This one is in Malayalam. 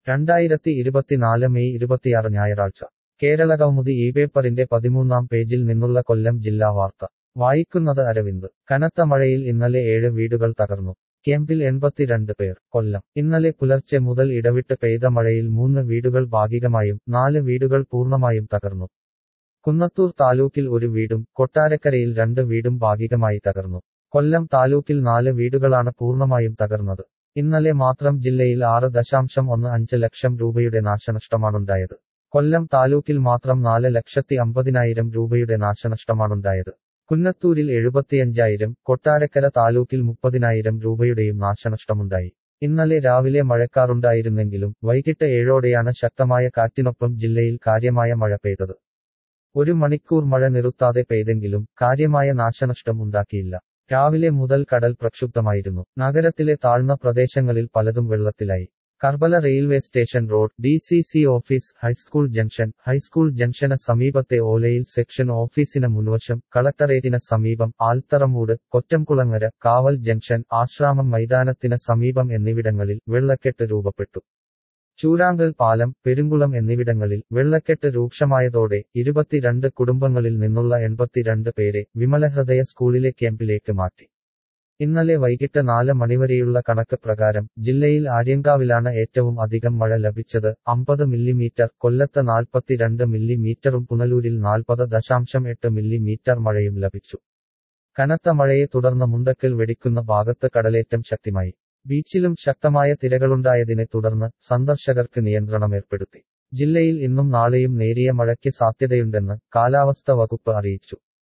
2024 മെയ് 26 ഞായറാഴ്ച കേരളകൗമുദി ഈ പേപ്പറിന്റെ 13-ാം പേജിൽ നിന്നുള്ള കൊല്ലം ജില്ലാ വാർത്ത വായിക്കുന്നത് അരവിന്ദ്. കനത്ത മഴയിൽ ഇന്നലെ 7 വീടുകൾ തകർന്നു. ക്യാമ്പിൽ 82 പേർ. കൊല്ലം. ഇന്നലെ പുലർച്ചെ മുതൽ ഇടവിട്ട് പെയ്ത മഴയിൽ 3 വീടുകൾ ഭാഗികമായും 4 വീടുകൾ പൂർണ്ണമായും തകർന്നു. കുന്നത്തൂർ താലൂക്കിൽ 1 വീടും കൊട്ടാരക്കരയിൽ 2 വീടും ഭാഗികമായി തകർന്നു. കൊല്ലം താലൂക്കിൽ 4 വീടുകളാണ് പൂർണ്ണമായും തകർന്നത്. ഇന്നലെ മാത്രം ജില്ലയിൽ 6.15 ലക്ഷം രൂപയുടെ നാശനഷ്ടമാണുണ്ടായത്. കൊല്ലം താലൂക്കിൽ മാത്രം 4,50,000 രൂപയുടെ നാശനഷ്ടമാണുണ്ടായത്. കുന്നത്തൂരിൽ 75,000, കൊട്ടാരക്കര താലൂക്കിൽ 30,000 രൂപയുടെയും നാശനഷ്ടമുണ്ടായി. ഇന്നലെ രാവിലെ മഴക്കാറുണ്ടായിരുന്നെങ്കിലും വൈകിട്ട് 7ഓടെയാണ് ശക്തമായ കാറ്റിനൊപ്പം ജില്ലയിൽ കാര്യമായ മഴ പെയ്തത്. 1 മണിക്കൂർ മഴ നിറുത്താതെ പെയ്തെങ്കിലും കാര്യമായ നാശനഷ്ടം ഉണ്ടാക്കിയില്ല. രാവിലെ മുതൽ കടൽ പ്രക്ഷുബ്ധമായിരുന്നു. നഗരത്തിലെ താഴ്ന്ന പ്രദേശങ്ങളിൽ പലതും വെള്ളത്തിലായി. Karbala railway station road, DCC office, high school ജംഗ്ഷന് സമീപത്തെ ഓലയിൽ സെക്ഷൻ ഓഫീസിന് മുൻവശം, കളക്ടറേറ്റിന് സമീപം, ആൽത്തറമൂട്, കൊറ്റംകുളങ്ങര, കാവൽ ജംഗ്ഷൻ, ആശ്രാമം മൈതാനത്തിന് സമീപം എന്നിവിടങ്ങളിൽ വെള്ളക്കെട്ട് രൂപപ്പെട്ടു. ചൂരാങ്കൽ പാലം, പെരുങ്കുളം എന്നിവിടങ്ങളിൽ വെള്ളക്കെട്ട് രൂക്ഷമായതോടെ 22 കുടുംബങ്ങളിൽ നിന്നുള്ള 82 പേരെ വിമലഹൃദയ സ്കൂളിലെ ക്യാമ്പിലേക്ക് മാറ്റി. ഇന്നലെ വൈകിട്ട് 4 മണിവരെയുള്ള കണക്ക് പ്രകാരം ജില്ലയിൽ ആര്യങ്കാവിലാണ് ഏറ്റവും അധികം മഴ ലഭിച്ചത്, 50 മില്ലിമീറ്റർ, കൊല്ലത്ത് 42 മില്ലിമീറ്ററും പുനലൂരിൽ 40.8 മില്ലിമീറ്റർ മഴയും ലഭിച്ചു. കനത്ത മഴയെ തുടർന്ന് മുണ്ടക്കൽ വെടിക്കുന്ന ഭാഗത്ത് കടലേറ്റം ശക്തമായി. ബീച്ചിലും ശക്തമായ തിരകളുണ്ടായതിനെ തുടർന്ന് സന്ദർശകർക്ക് നിയന്ത്രണമേർപ്പെടുത്തി. ജില്ലയിൽ ഇന്നും നാളെയും നേരിയ മഴയ്ക്ക് സാധ്യതയുണ്ടെന്ന് കാലാവസ്ഥാ വകുപ്പ് അറിയിച്ചു.